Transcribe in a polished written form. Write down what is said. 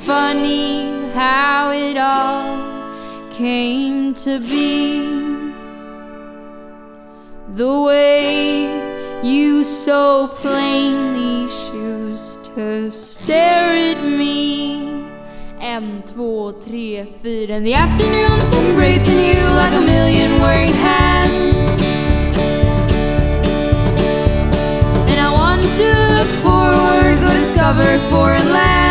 funny how it all came to be. The way you so plainly choose to stare at me. 1, 2, 3, 4. And the afternoon's embracing you like a million worried hands. And I want to look forward, go discover foreign land.